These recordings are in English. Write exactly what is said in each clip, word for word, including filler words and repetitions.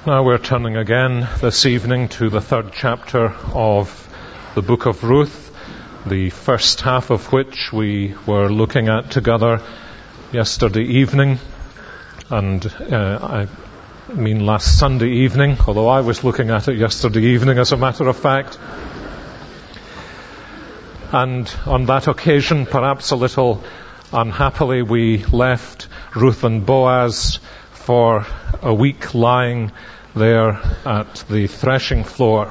Now we're turning again this evening to the third chapter of the book of Ruth, the first half of which we were looking at together yesterday evening, and uh, I mean last Sunday evening, although I was looking at it yesterday evening as a matter of fact. And on that occasion, perhaps a little unhappily, we left Ruth and Boaz for a week lying there at the threshing floor.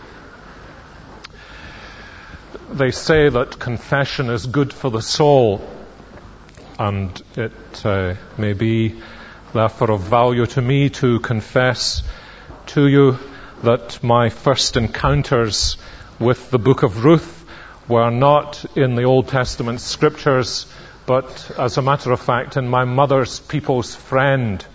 They say that confession is good for the soul, and it uh, may be therefore of value to me to confess to you that my first encounters with the book of Ruth were not in the Old Testament scriptures, but as a matter of fact in my mother's People's Friend.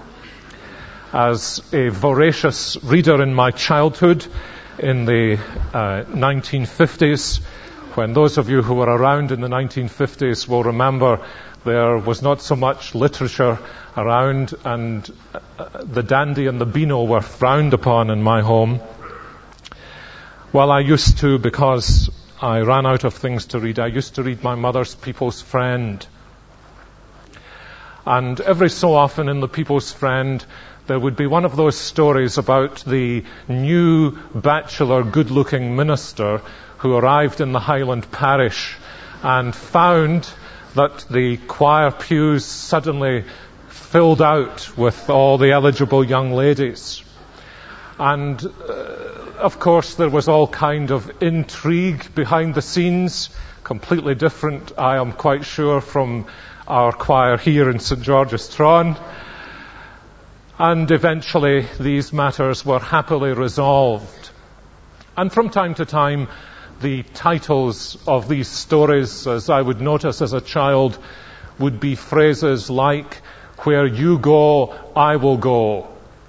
As a voracious reader in my childhood in the uh, nineteen fifties, when those of you who were around in the nineteen fifties will remember there was not so much literature around, and uh, the dandy and the beano were frowned upon in my home. Well, I used to, because I ran out of things to read, I used to read my mother's People's Friend. And every so often in the People's Friend, there would be one of those stories about the new bachelor, good-looking minister who arrived in the Highland parish and found that the choir pews suddenly filled out with all the eligible young ladies. And, uh, of course, there was all kind of intrigue behind the scenes, completely different, I am quite sure, from our choir here in Saint George's Tron. And eventually these matters were happily resolved. And from time to time, the titles of these stories, as I would notice as a child, would be phrases like, "Where you go, I will go,"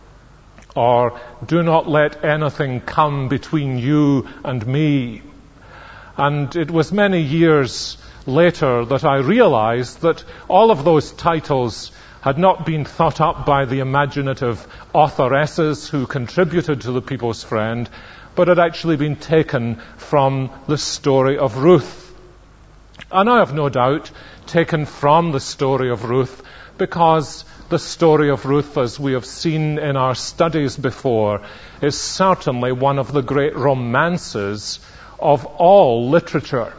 or "Do not let anything come between you and me." And it was many years later that I realized that all of those titles had not been thought up by the imaginative authoresses who contributed to the People's Friend, but had actually been taken from the story of Ruth. And I have no doubt taken from the story of Ruth because the story of Ruth, as we have seen in our studies before, is certainly one of the great romances of all literature.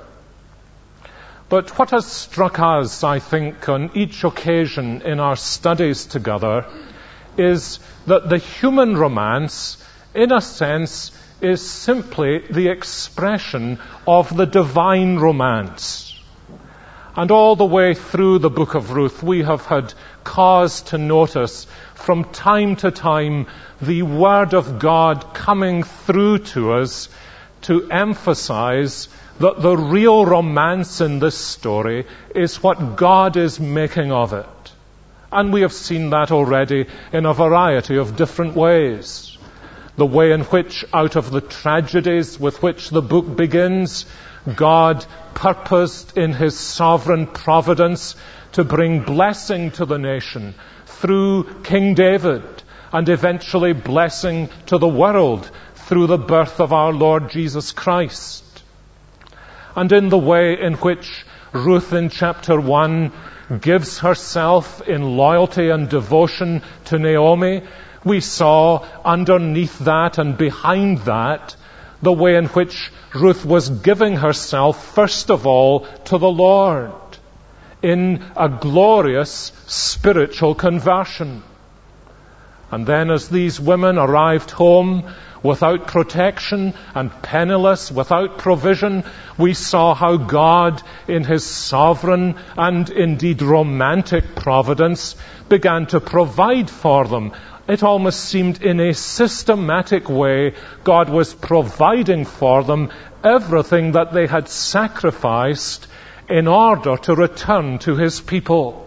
But what has struck us, I think, on each occasion in our studies together is that the human romance, in a sense, is simply the expression of the divine romance. And all the way through the book of Ruth, we have had cause to notice from time to time the Word of God coming through to us to emphasize that the real romance in this story is what God is making of it. And we have seen that already in a variety of different ways. The way in which, out of the tragedies with which the book begins, God purposed in His sovereign providence to bring blessing to the nation through King David, and eventually blessing to the world through the birth of our Lord Jesus Christ. And in the way in which Ruth in chapter one gives herself in loyalty and devotion to Naomi, we saw underneath that and behind that the way in which Ruth was giving herself first of all to the Lord in a glorious spiritual conversion. And then as these women arrived home without protection and penniless, without provision, we saw how God, in His sovereign and indeed romantic providence, began to provide for them. It almost seemed in a systematic way God was providing for them everything that they had sacrificed in order to return to His people.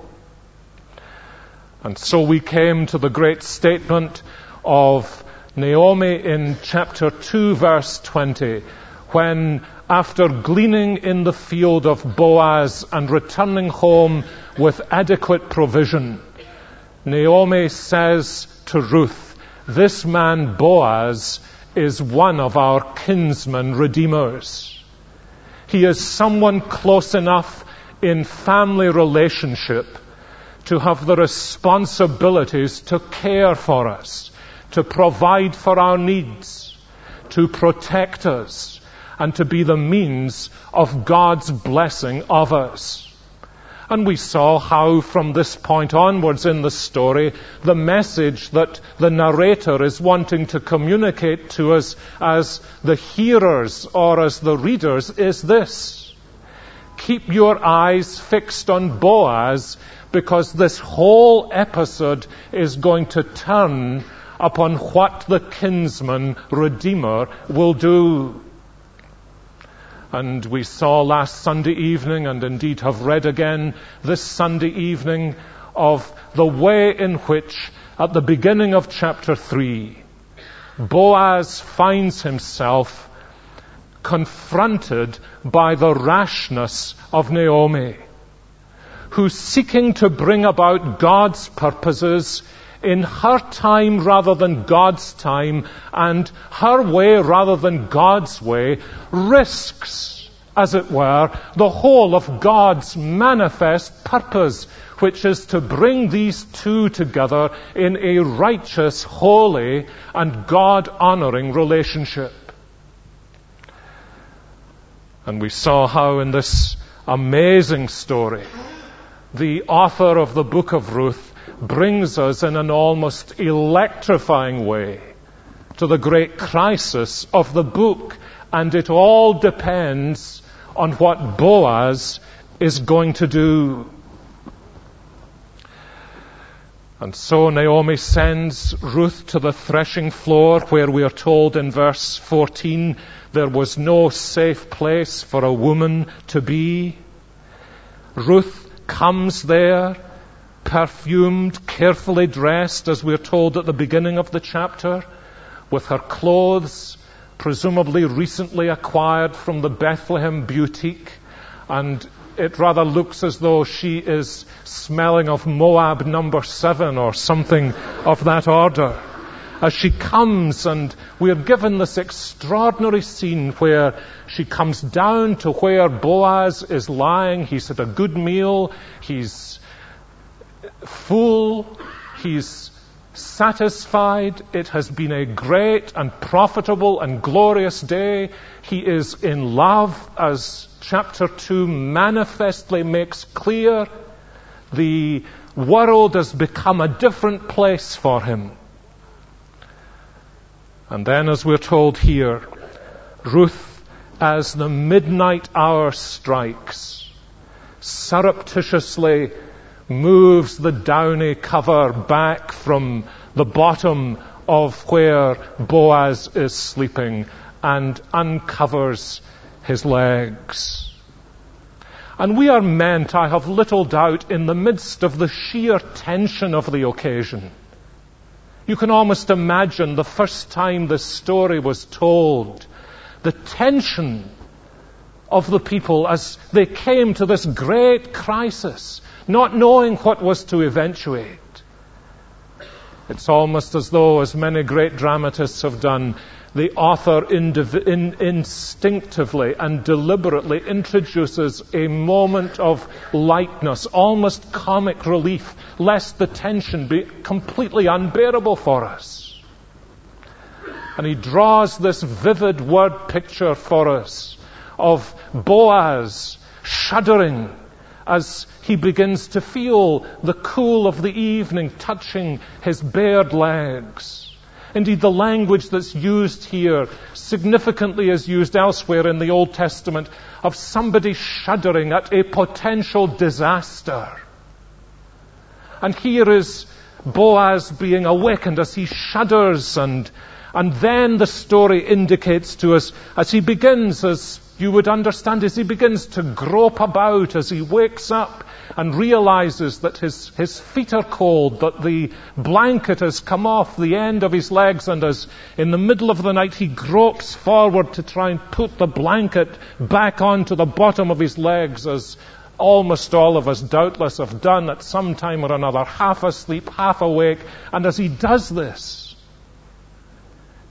And so we came to the great statement of Naomi in chapter two, verse twenty, when, after gleaning in the field of Boaz and returning home with adequate provision, Naomi says to Ruth, this man Boaz is one of our kinsman redeemers. He is someone close enough in family relationship to have the responsibilities to care for us, to provide for our needs, to protect us, and to be the means of God's blessing of us. And we saw how from this point onwards in the story, the message that the narrator is wanting to communicate to us as the hearers or as the readers is this: keep your eyes fixed on Boaz, because this whole episode is going to turn upon what the kinsman redeemer will do. And we saw last Sunday evening, and indeed have read again this Sunday evening, of the way in which, at the beginning of chapter three, Boaz finds himself confronted by the rashness of Naomi, who's seeking to bring about God's purposes in her time rather than God's time, and her way rather than God's way, risks, as it were, the whole of God's manifest purpose, which is to bring these two together in a righteous, holy, and God-honoring relationship. And we saw how in this amazing story, the author of the book of Ruth brings us in an almost electrifying way to the great crisis of the book. And it all depends on what Boaz is going to do. And so Naomi sends Ruth to the threshing floor, where we are told in verse fourteen, there was no safe place for a woman to be. Ruth comes there, perfumed, carefully dressed, as we're told at the beginning of the chapter, with her clothes presumably recently acquired from the Bethlehem boutique, and it rather looks as though she is smelling of Moab number seven or something of that order. As she comes, and we are given this extraordinary scene where she comes down to where Boaz is lying. He's had a good meal, he's full, he's satisfied. It has been a great and profitable and glorious day. He is in love, as chapter two manifestly makes clear. The world has become a different place for him. And then, as we're told here, Ruth, as the midnight hour strikes, surreptitiously moves the downy cover back from the bottom of where Boaz is sleeping and uncovers his legs. And we are meant, I have little doubt, in the midst of the sheer tension of the occasion. You can almost imagine the first time this story was told, the tension of the people as they came to this great crisis, not knowing what was to eventuate. It's almost as though, as many great dramatists have done, the author indiv- in, instinctively and deliberately introduces a moment of lightness, almost comic relief, lest the tension be completely unbearable for us. And he draws this vivid word picture for us of Boaz shuddering as he begins to feel the cool of the evening touching his bared legs. Indeed, the language that's used here significantly is used elsewhere in the Old Testament of somebody shuddering at a potential disaster. And here is Boaz being awakened as he shudders, and and then the story indicates to us, as he begins, as you would understand, as he begins to grope about, as he wakes up and realizes that his, his feet are cold, that the blanket has come off the end of his legs, and as in the middle of the night he gropes forward to try and put the blanket back onto the bottom of his legs, as almost all of us doubtless have done at some time or another, half asleep, half awake. And as he does this,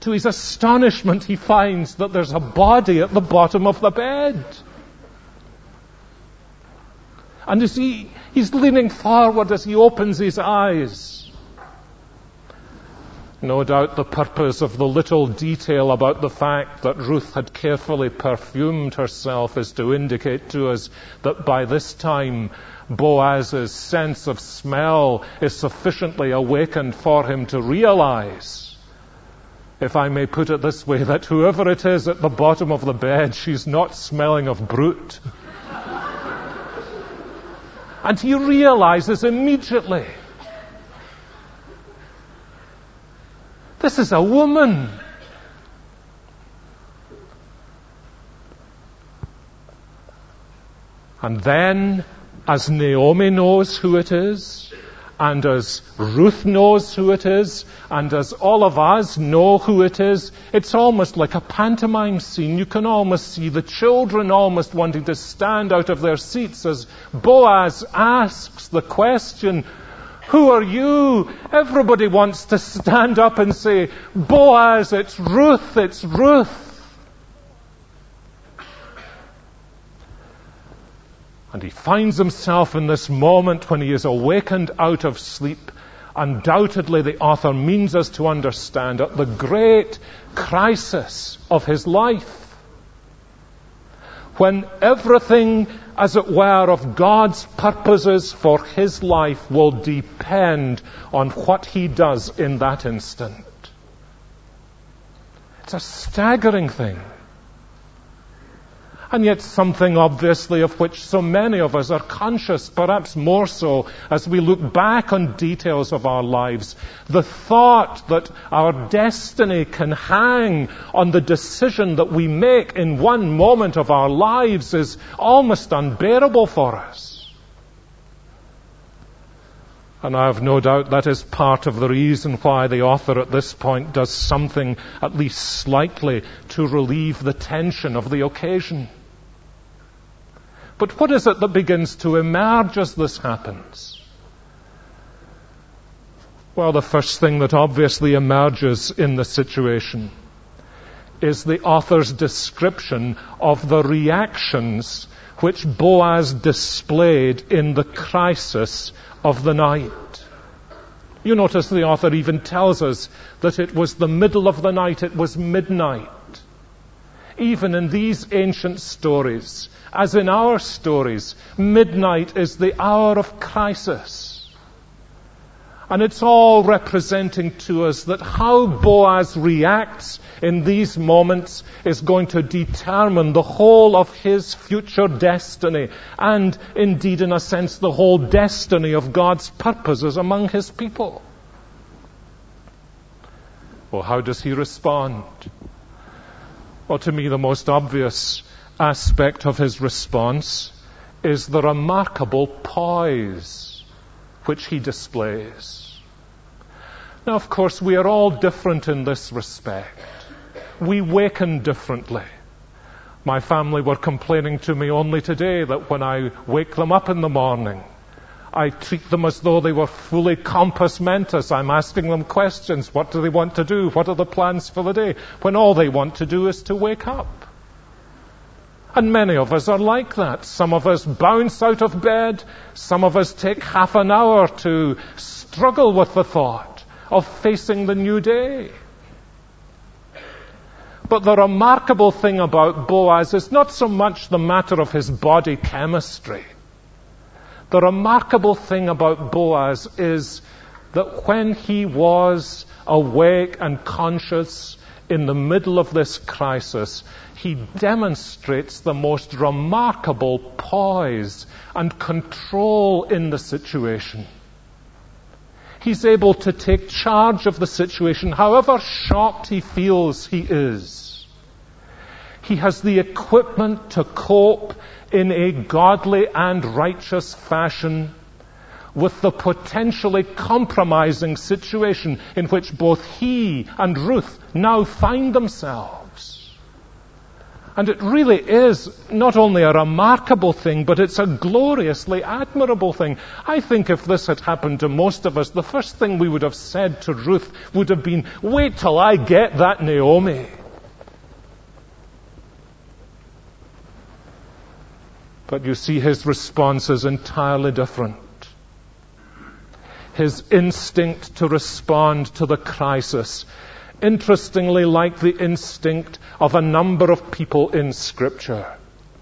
To his astonishment, he finds that there's a body at the bottom of the bed. And as he, he's leaning forward as he opens his eyes. No doubt the purpose of the little detail about the fact that Ruth had carefully perfumed herself is to indicate to us that by this time Boaz's sense of smell is sufficiently awakened for him to realize, if I may put it this way, that whoever it is at the bottom of the bed, she's not smelling of brute. And he realizes immediately, this is a woman. And then, as Naomi knows who it is, and as Ruth knows who it is, and as all of us know who it is, it's almost like a pantomime scene. You can almost see the children almost wanting to stand out of their seats as Boaz asks the question, who are you? Everybody wants to stand up and say, Boaz, it's Ruth, it's Ruth. And he finds himself in this moment when he is awakened out of sleep. Undoubtedly, the author means us to understand at the great crisis of his life, when everything, as it were, of God's purposes for his life will depend on what he does in that instant. It's a staggering thing. And yet something obviously of which so many of us are conscious, perhaps more so as we look back on details of our lives. The thought that our destiny can hang on the decision that we make in one moment of our lives is almost unbearable for us. And I have no doubt that is part of the reason why the author at this point does something at least slightly to relieve the tension of the occasion. But what is it that begins to emerge as this happens? Well, the first thing that obviously emerges in the situation is the author's description of the reactions which Boaz displayed in the crisis of the night. You notice the author even tells us that it was the middle of the night, it was midnight. Even in these ancient stories, as in our stories, midnight is the hour of crisis. And it's all representing to us that how Boaz reacts in these moments is going to determine the whole of his future destiny, and indeed, in a sense, the whole destiny of God's purposes among his people. Well, how does he respond? Well, to me, the most obvious aspect of his response is the remarkable poise which he displays. Now, of course, we are all different in this respect. We waken differently. My family were complaining to me only today that when I wake them up in the morning, I treat them as though they were fully compos mentis. I'm asking them questions. What do they want to do? What are the plans for the day? When all they want to do is to wake up. And many of us are like that. Some of us bounce out of bed. Some of us take half an hour to struggle with the thought of facing the new day. But the remarkable thing about Boaz is not so much the matter of his body chemistry. The remarkable thing about Boaz is that when he was awake and conscious in the middle of this crisis, he demonstrates the most remarkable poise and control in the situation. He's able to take charge of the situation, however shocked he feels he is. He has the equipment to cope in a godly and righteous fashion with the potentially compromising situation in which both he and Ruth now find themselves. And it really is not only a remarkable thing, but it's a gloriously admirable thing. I think if this had happened to most of us, the first thing we would have said to Ruth would have been, wait till I get that Naomi. But you see, his response is entirely different. His instinct to respond to the crisis, interestingly like the instinct of a number of people in Scripture,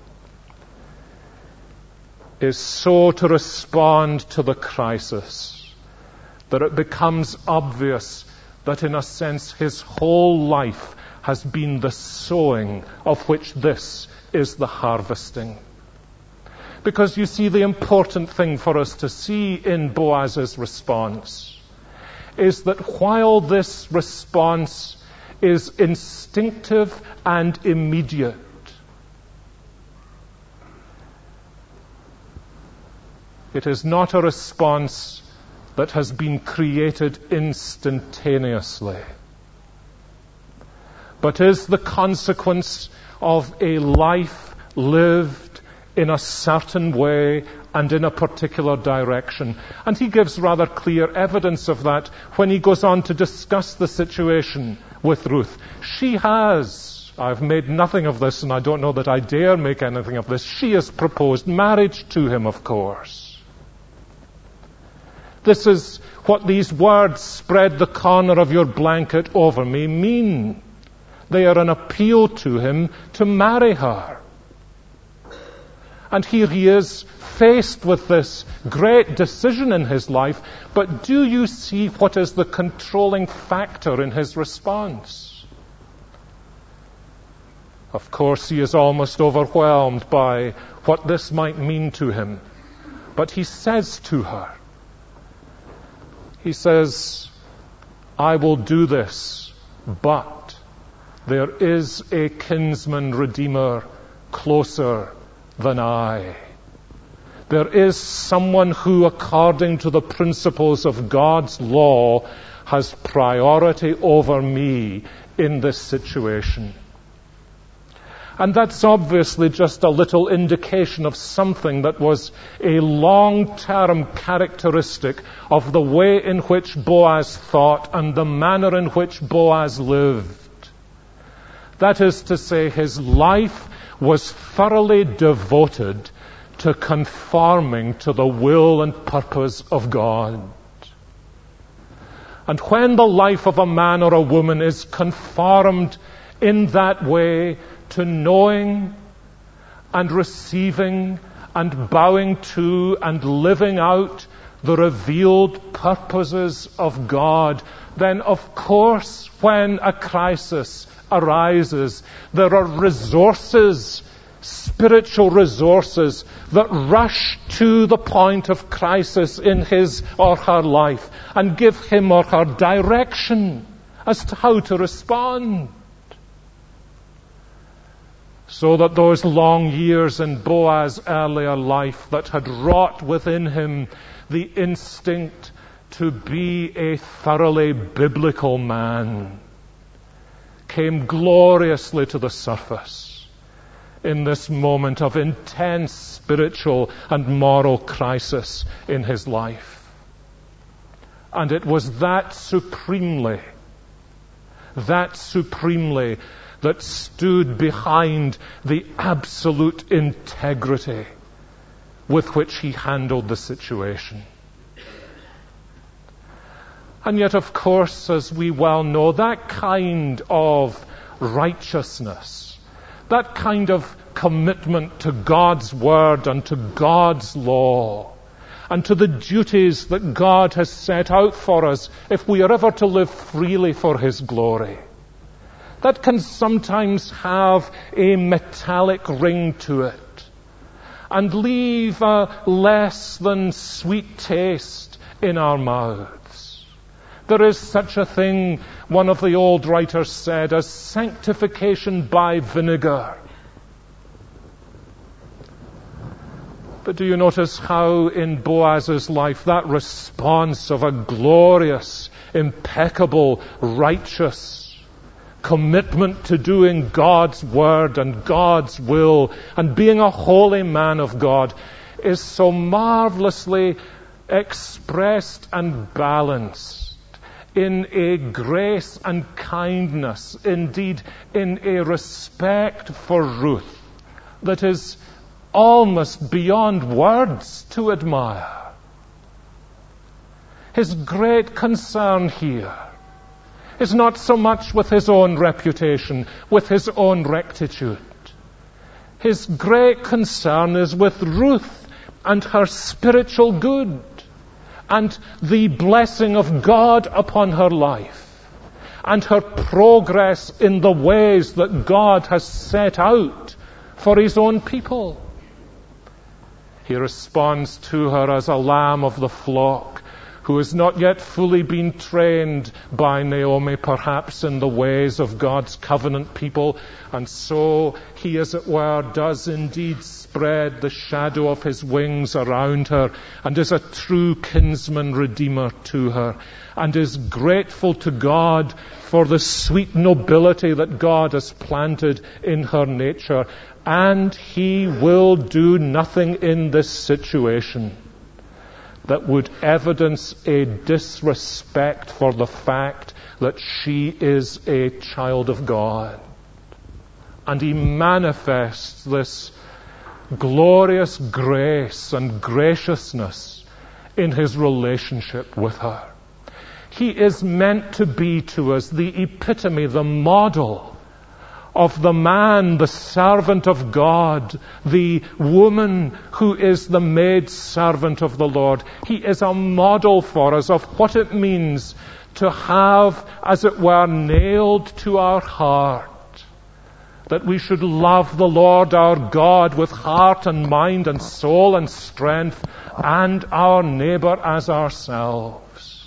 is so to respond to the crisis that it becomes obvious that in a sense his whole life has been the sowing of which this is the harvesting. Because you see, the important thing for us to see in Boaz's response is that while this response is instinctive and immediate, it is not a response that has been created instantaneously, but is the consequence of a life lived in a certain way and in a particular direction. And he gives rather clear evidence of that when he goes on to discuss the situation with Ruth. She has, I've made nothing of this, and I don't know that I dare make anything of this, she has proposed marriage to him, of course. This is what these words, spread the corner of your blanket over me, mean. They are an appeal to him to marry her. And here he is faced with this great decision in his life, but do you see what is the controlling factor in his response? Of course, he is almost overwhelmed by what this might mean to him. But he says to her, he says, I will do this, but there is a kinsman redeemer closer than I. There is someone who, according to the principles of God's law, has priority over me in this situation. And that's obviously just a little indication of something that was a long-term characteristic of the way in which Boaz thought and the manner in which Boaz lived. That is to say, his life was thoroughly devoted to conforming to the will and purpose of God. And when the life of a man or a woman is conformed in that way to knowing and receiving and bowing to and living out the revealed purposes of God, then of course when a crisis arises, there are resources, spiritual resources, that rush to the point of crisis in his or her life and give him or her direction as to how to respond. So that those long years in Boaz's earlier life that had wrought within him the instinct to be a thoroughly biblical man came gloriously to the surface in this moment of intense spiritual and moral crisis in his life. And it was that supremely, that supremely that stood behind the absolute integrity with which he handled the situation. And yet, of course, as we well know, that kind of righteousness, that kind of commitment to God's word and to God's law and to the duties that God has set out for us if we are ever to live freely for his glory, that can sometimes have a metallic ring to it and leave a less than sweet taste in our mouths. There is such a thing, one of the old writers said, as sanctification by vinegar. But do you notice how in Boaz's life that response of a glorious, impeccable, righteous commitment to doing God's word and God's will and being a holy man of God is so marvelously expressed and balanced in a grace and kindness, indeed in a respect for Ruth that is almost beyond words to admire. His great concern here is not so much with his own reputation, with his own rectitude. His great concern is with Ruth and her spiritual good and the blessing of God upon her life and her progress in the ways that God has set out for his own people. He responds to her as a lamb of the flock who has not yet fully been trained by Naomi, perhaps in the ways of God's covenant people. And so he, as it were, does indeed spread the shadow of his wings around her and is a true kinsman redeemer to her and is grateful to God for the sweet nobility that God has planted in her nature. And he will do nothing in this situation that would evidence a disrespect for the fact that she is a child of God. And he manifests this glorious grace and graciousness in his relationship with her. He is meant to be to us the epitome, the model of the man, the servant of God, the woman who is the maid servant of the Lord. He is a model for us of what it means to have, as it were, nailed to our heart that we should love the Lord our God with heart and mind and soul and strength, and our neighbor as ourselves.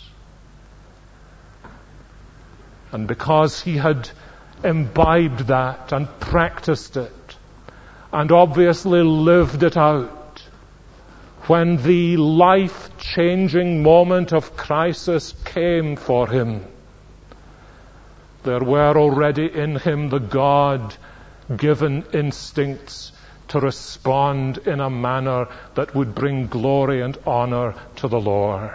And because he had imbibed that and practiced it and obviously lived it out, when the life-changing moment of crisis came for him, there were already in him the God-given instincts to respond in a manner that would bring glory and honor to the Lord.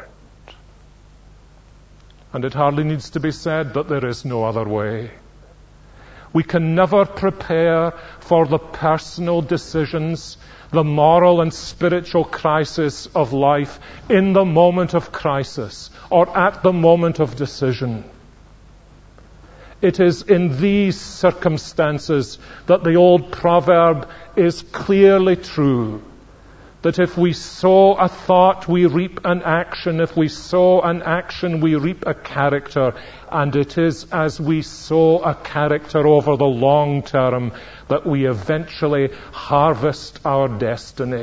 And it hardly needs to be said that there is no other way. We can never prepare for the personal decisions, the moral and spiritual crisis of life in the moment of crisis or at the moment of decision. It is in these circumstances that the old proverb is clearly true, that if we sow a thought, we reap an action. If we sow an action, we reap a character. And it is as we sow a character over the long term that we eventually harvest our destiny.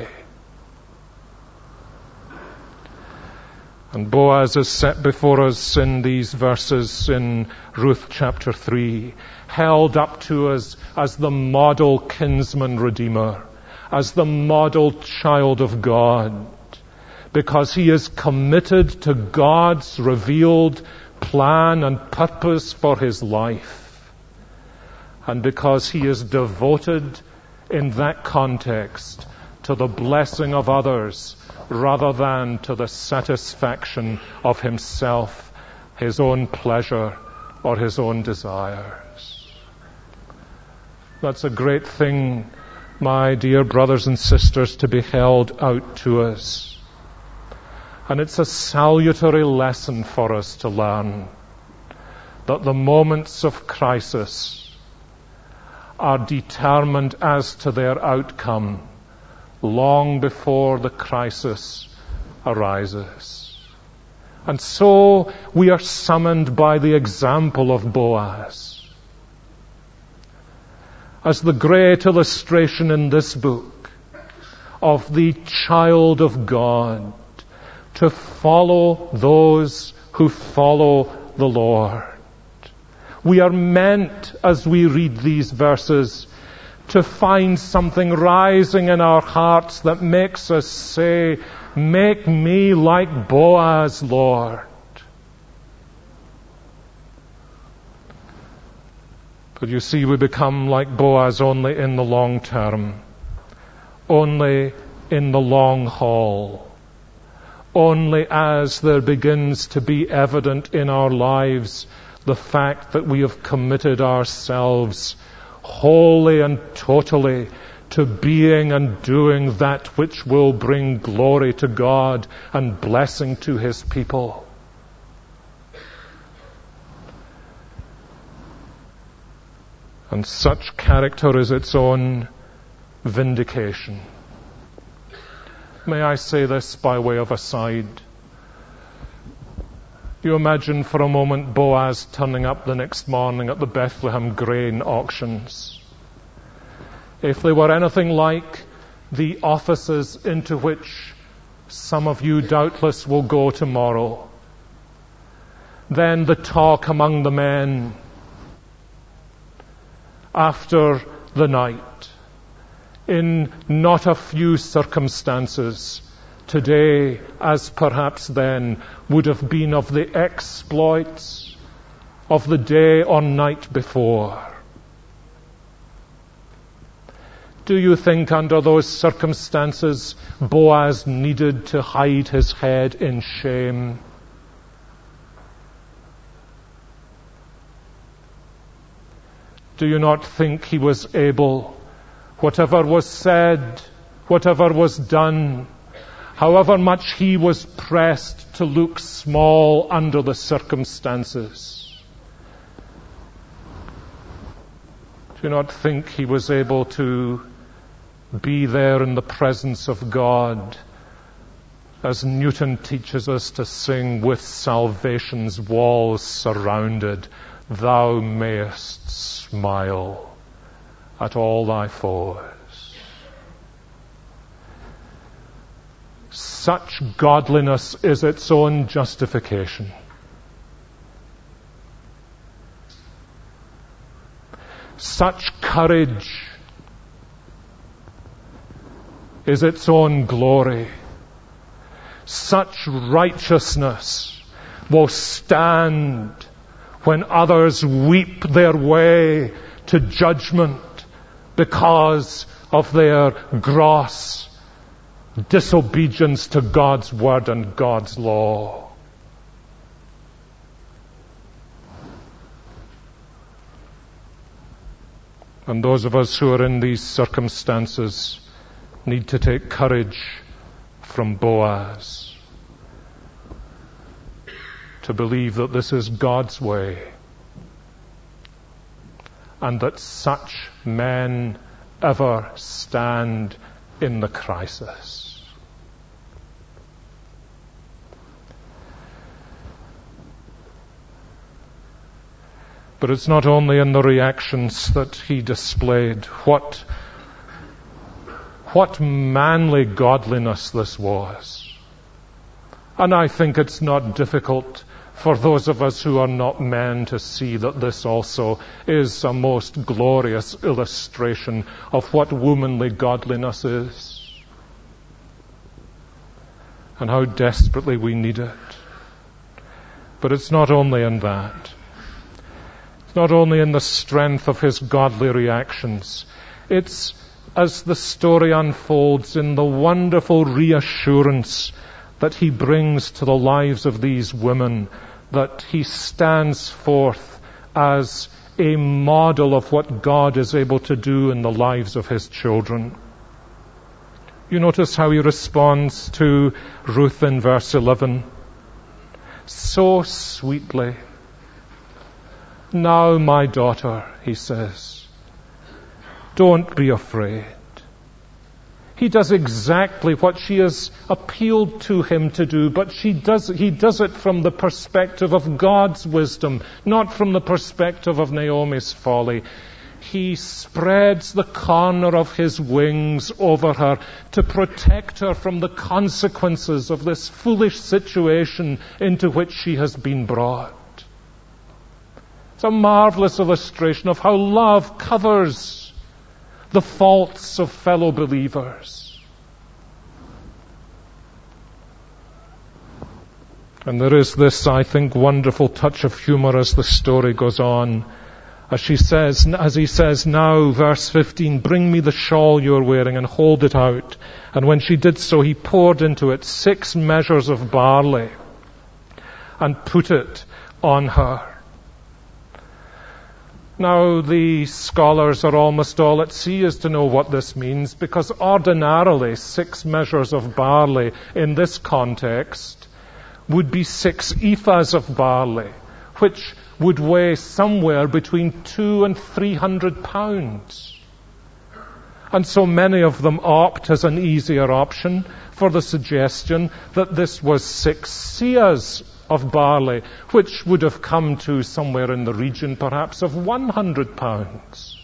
And Boaz is set before us in these verses in Ruth chapter three, held up to us as the model kinsman redeemer, as the model child of God, because he is committed to God's revealed plan and purpose for his life, and because he is devoted in that context to the blessing of others rather than to the satisfaction of himself, his own pleasure, or his own desires. That's a great thing, my dear brothers and sisters, to be held out to us. And it's a salutary lesson for us to learn that the moments of crisis are determined as to their outcome long before the crisis arises. And so we are summoned by the example of Boaz as the great illustration in this book of the child of God to follow those who follow the Lord. We are meant, as we read these verses, to find something rising in our hearts that makes us say, "Make me like Boaz, Lord." But you see, we become like Boaz only in the long term, only in the long haul, only as there begins to be evident in our lives the fact that we have committed ourselves wholly and totally to being and doing that which will bring glory to God and blessing to His people. And such character is its own vindication. May I say this by way of aside? You imagine for a moment Boaz turning up the next morning at the Bethlehem grain auctions. If they were anything like the offices into which some of you doubtless will go tomorrow, then the talk among the men after the night, in not a few circumstances, today as perhaps then, would have been of the exploits of the day or night before. Do you think under those circumstances Boaz needed to hide his head in shame? Do you not think he was able, whatever was said, whatever was done, however much he was pressed to look small under the circumstances, do you not think he was able to be there in the presence of God, as Newton teaches us to sing, with salvation's walls surrounded, thou mayest smile at all thy foes. Such godliness is its own justification. Such courage is its own glory. Such righteousness will stand when others weep their way to judgment because of their gross disobedience to God's word and God's law. And those of us who are in these circumstances need to take courage from Boaz to believe that this is God's way and that such men ever stand in the crisis. But it's not only in the reactions that he displayed. What, what manly godliness this was. And I think it's not difficult for those of us who are not men to see that this also is a most glorious illustration of what womanly godliness is. And how desperately we need it. But it's not only in that. It's not only in the strength of his godly reactions. It's, as the story unfolds, in the wonderful reassurance that he brings to the lives of these women, that he stands forth as a model of what God is able to do in the lives of his children. You notice how he responds to Ruth in verse eleven. So sweetly. Now, my daughter, he says, don't be afraid. He does exactly what she has appealed to him to do, but she does, he does it from the perspective of God's wisdom, not from the perspective of Naomi's folly. He spreads the corner of his wings over her to protect her from the consequences of this foolish situation into which she has been brought. It's a marvelous illustration of how love covers the faults of fellow believers. And there is this, I think, wonderful touch of humor as the story goes on. As she says, as he says now, verse fifteen, bring me the shawl you're wearing and hold it out. And when she did so, he poured into it six measures of barley and put it on her. Now, the scholars are almost all at sea as to know what this means, because ordinarily six measures of barley in this context would be six ephahs of barley, which would weigh somewhere between two and three hundred pounds. And so many of them opt as an easier option for the suggestion that this was six seahs of barley, which would have come to somewhere in the region perhaps of one hundred pounds.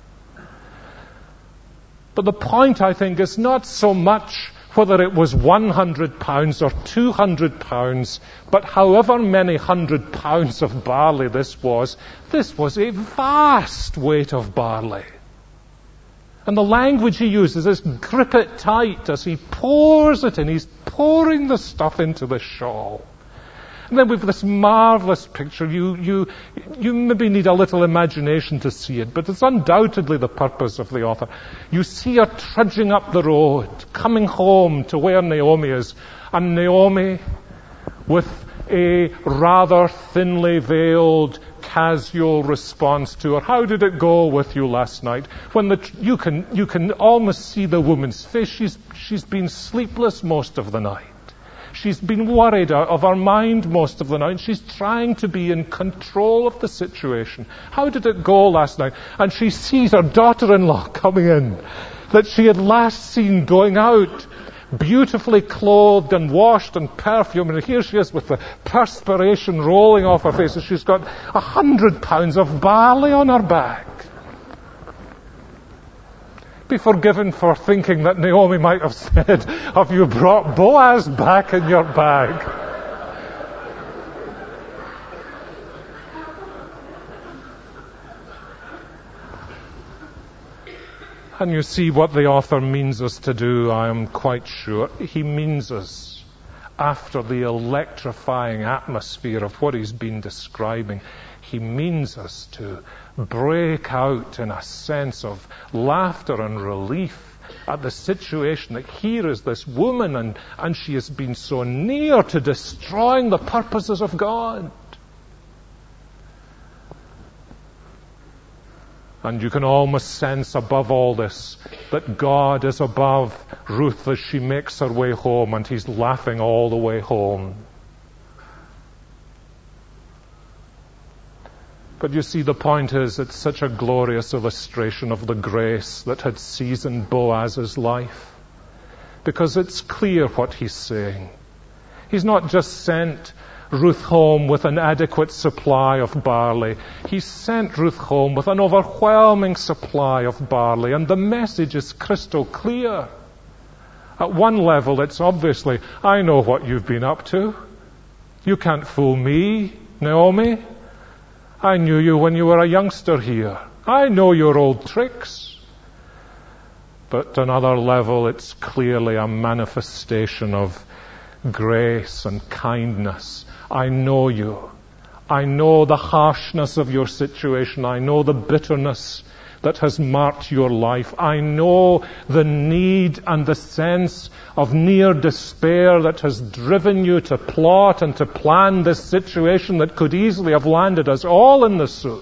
But the point, I think, is not so much whether it was one hundred pounds or two hundred pounds, but however many hundred pounds of barley this was, this was a vast weight of barley. And the language he uses is grip it tight as he pours it in. He's pouring the stuff into the shawl. And then we've this marvelous picture. You, you, you maybe need a little imagination to see it, but it's undoubtedly the purpose of the author. You see her trudging up the road, coming home to where Naomi is, and Naomi, with a rather thinly veiled, casual response to her. How did it go with you last night? When the, you can, you can almost see the woman's face. She's, she's been sleepless most of the night. She's been worried out of her mind most of the night. She's trying to be in control of the situation. How did it go last night? And she sees her daughter-in-law coming in, that she had last seen going out, beautifully clothed and washed and perfumed. And here she is with the perspiration rolling off her face. And she's got a hundred pounds of barley on her back. Be forgiven for thinking that Naomi might have said, have you brought Boaz back in your bag? And you see what the author means us to do, I am quite sure. He means us, after the electrifying atmosphere of what he's been describing, he means us to break out in a sense of laughter and relief at the situation that here is this woman and, and she has been so near to destroying the purposes of God. And you can almost sense above all this that God is above Ruth as she makes her way home, and he's laughing all the way home. But you see, the point is, it's such a glorious illustration of the grace that had seasoned Boaz's life. Because it's clear what he's saying. He's not just sent Ruth home with an adequate supply of barley. He sent Ruth home with an overwhelming supply of barley. And the message is crystal clear. At one level, it's obviously, I know what you've been up to. You can't fool me, Naomi. I knew you when you were a youngster here. I know your old tricks. But at another level, it's clearly a manifestation of grace and kindness. I know you. I know the harshness of your situation. I know the bitterness that has marked your life. I know the need and the sense of near despair that has driven you to plot and to plan this situation that could easily have landed us all in the soup.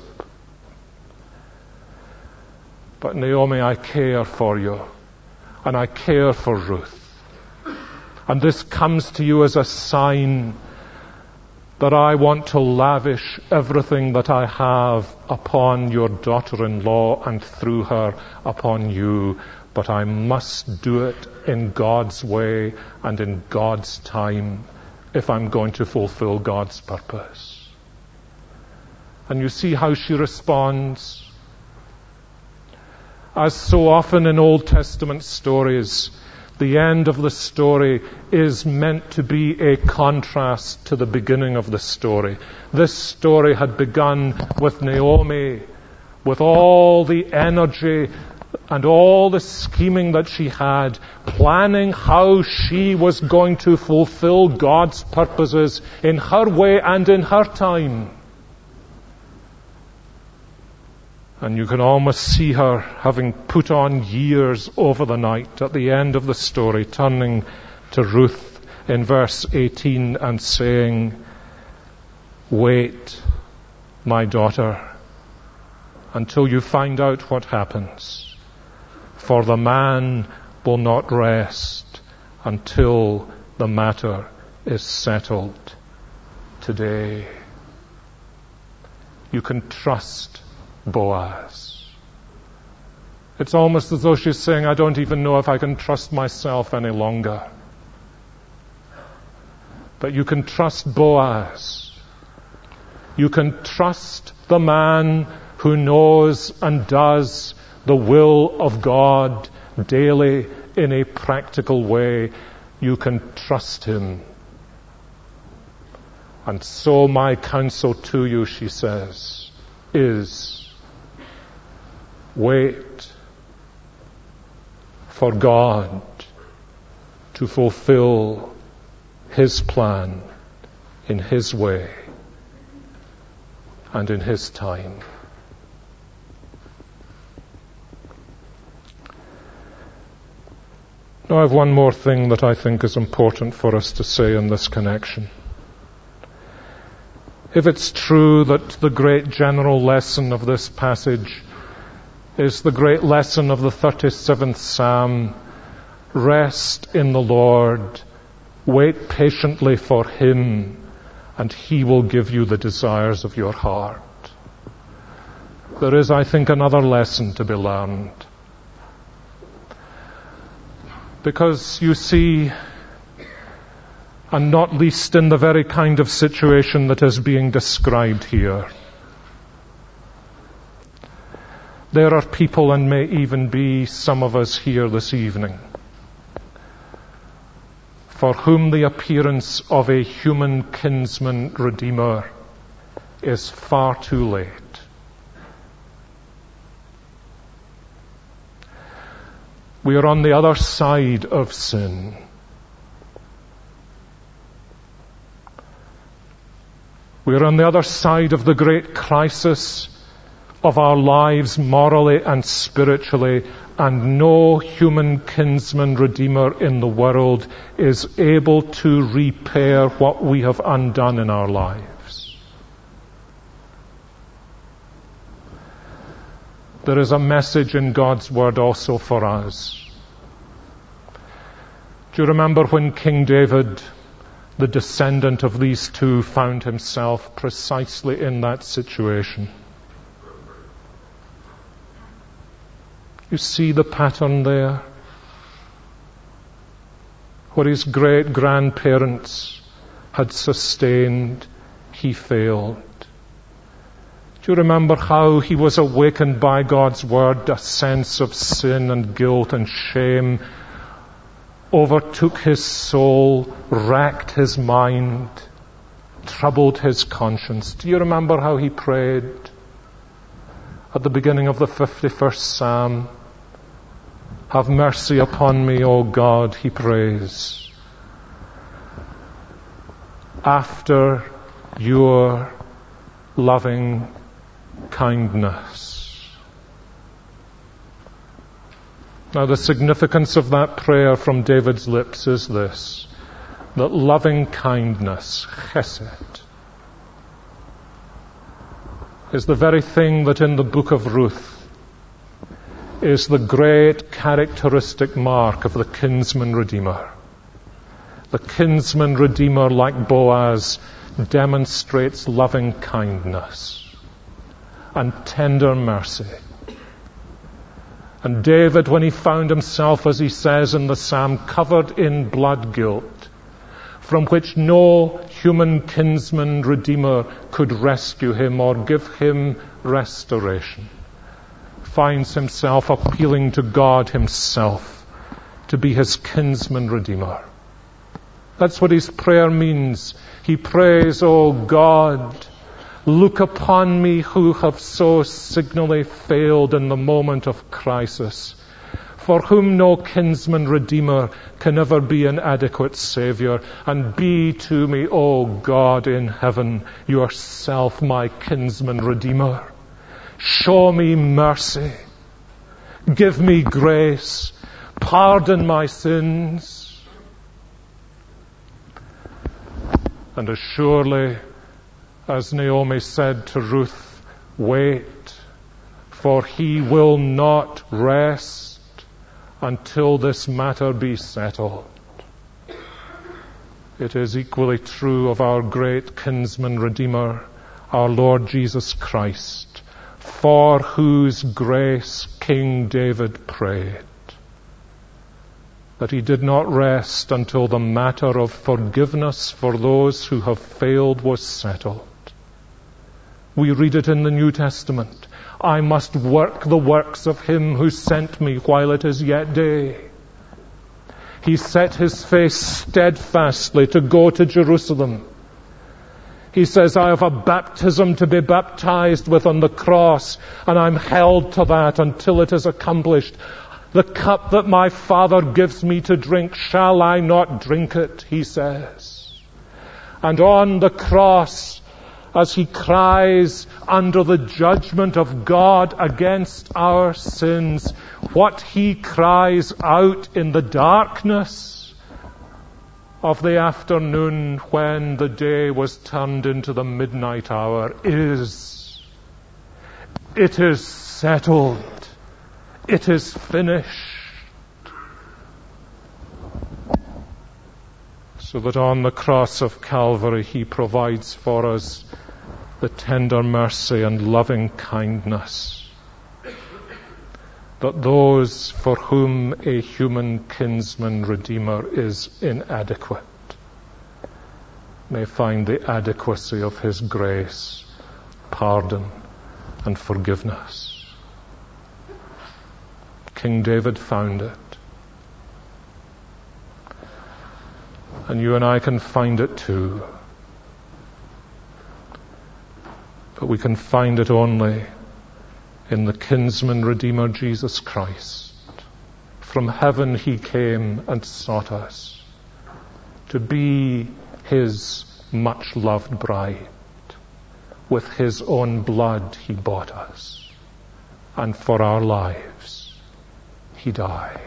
But Naomi, I care for you, and I care for Ruth. And this comes to you as a sign that I want to lavish everything that I have upon your daughter-in-law and through her upon you. But I must do it in God's way and in God's time if I'm going to fulfill God's purpose. And you see how she responds. As so often in Old Testament stories, the end of the story is meant to be a contrast to the beginning of the story. This story had begun with Naomi, with all the energy and all the scheming that she had, planning how she was going to fulfill God's purposes in her way and in her time. And you can almost see her having put on years over the night at the end of the story, turning to Ruth in verse eighteen and saying, "Wait, my daughter, until you find out what happens, for the man will not rest until the matter is settled today." You can trust Boaz. It's almost as though she's saying, I don't even know if I can trust myself any longer. But you can trust Boaz. You can trust the man who knows and does the will of God daily in a practical way. You can trust him. And so my counsel to you, she says, is wait for God to fulfill his plan in his way and in his time. Now I have one more thing that I think is important for us to say in this connection. If it's true that the great general lesson of this passage is the great lesson of the thirty-seventh Psalm, rest in the Lord, wait patiently for him, and he will give you the desires of your heart. There is, I think, another lesson to be learned. Because you see, and not least in the very kind of situation that is being described here, there are people, and may even be some of us here this evening, for whom the appearance of a human kinsman redeemer is far too late. We are on the other side of sin. We are on the other side of the great crisis of our lives morally and spiritually, and no human kinsman redeemer in the world is able to repair what we have undone in our lives. There is a message in God's word also for us. Do you remember when King David, the descendant of these two, found himself precisely in that situation? You see the pattern there? What his great-grandparents had sustained, he failed. Do you remember how he was awakened by God's word? A sense of sin and guilt and shame overtook his soul, racked his mind, troubled his conscience. Do you remember how he prayed? At the beginning of the fifty-first Psalm, have mercy upon me, O God, he prays, after your loving kindness. Now the significance of that prayer from David's lips is this, that loving kindness, chesed, is the very thing that in the book of Ruth is the great characteristic mark of the kinsman redeemer. The kinsman redeemer, like Boaz, demonstrates loving kindness and tender mercy. And David, when he found himself, as he says in the psalm, covered in blood guilt, from which no human kinsman redeemer could rescue him or give him restoration, finds himself appealing to God himself to be his kinsman redeemer. That's what his prayer means. He prays, "O God, look upon me who have so signally failed in the moment of crisis, for whom no kinsman redeemer can ever be an adequate Savior, and be to me, O God in heaven, yourself my kinsman redeemer. Show me mercy. Give me grace. Pardon my sins. And as surely as Naomi said to Ruth, wait, for he will not rest until this matter be settled. It is equally true of our great kinsman Redeemer, our Lord Jesus Christ, for whose grace King David prayed, that he did not rest until the matter of forgiveness for those who have failed was settled. We read it in the New Testament. I must work the works of him who sent me while it is yet day. He set his face steadfastly to go to Jerusalem. He says, I have a baptism to be baptized with on the cross, and I'm held to that until it is accomplished. The cup that my Father gives me to drink, shall I not drink it, he says. And on the cross, as he cries under the judgment of God against our sins, what he cries out in the darkness of the afternoon when the day was turned into the midnight hour is, it is settled. It is finished. So that on the cross of Calvary he provides for us the tender mercy and loving kindness that those for whom a human kinsman redeemer is inadequate may find the adequacy of his grace, pardon, and forgiveness. King David found it. And you and I can find it too. But we can find it only in the kinsman Redeemer Jesus Christ. From heaven he came and sought us to be his much-loved bride. With his own blood he bought us, and for our lives he died.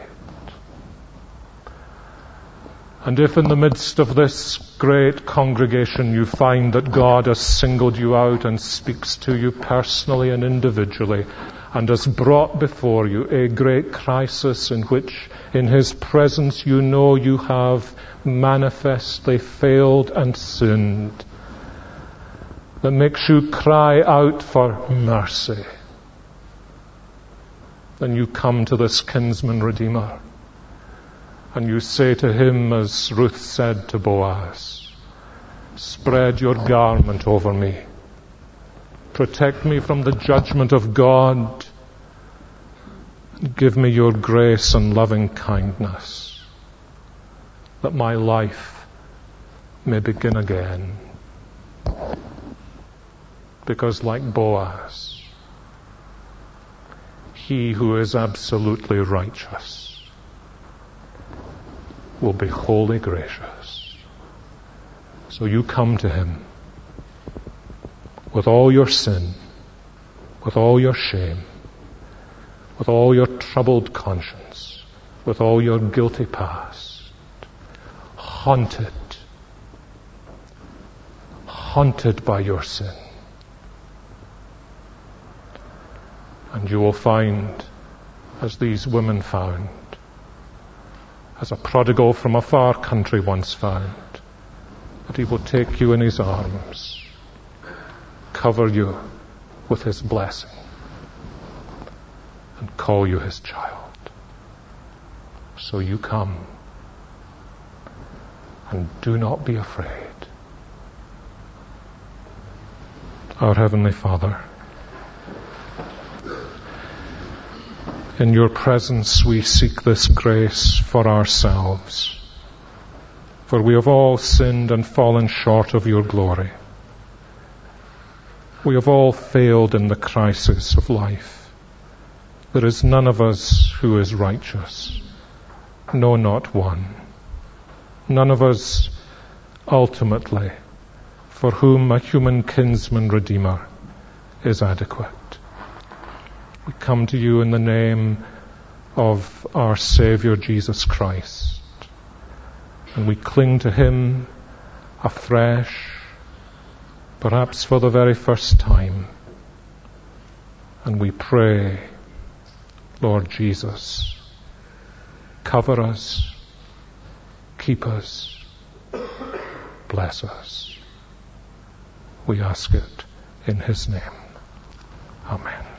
And if in the midst of this great congregation you find that God has singled you out and speaks to you personally and individually and has brought before you a great crisis in which in his presence you know you have manifestly failed and sinned, that makes you cry out for mercy, then you come to this kinsman redeemer and you say to him, as Ruth said to Boaz, spread your garment over me. Protect me from the judgment of God. Give me your grace and loving kindness, that my life may begin again. Because like Boaz, he who is absolutely righteous will be wholly gracious. So you come to him with all your sin, with all your shame, with all your troubled conscience, with all your guilty past, haunted, haunted by your sin. And you will find, as these women found, as a prodigal from a far country once found, that he will take you in his arms, cover you with his blessing, and call you his child. So you come, and do not be afraid. Our Heavenly Father, in your presence we seek this grace for ourselves, for we have all sinned and fallen short of your glory. We have all failed in the crisis of life. There is none of us who is righteous, no, not one. None of us ultimately for whom a human kinsman redeemer is adequate. We come to you in the name of our Saviour Jesus Christ, and we cling to him afresh, perhaps for the very first time, and we pray, Lord Jesus, cover us, keep us, bless us. We ask it in his name. Amen.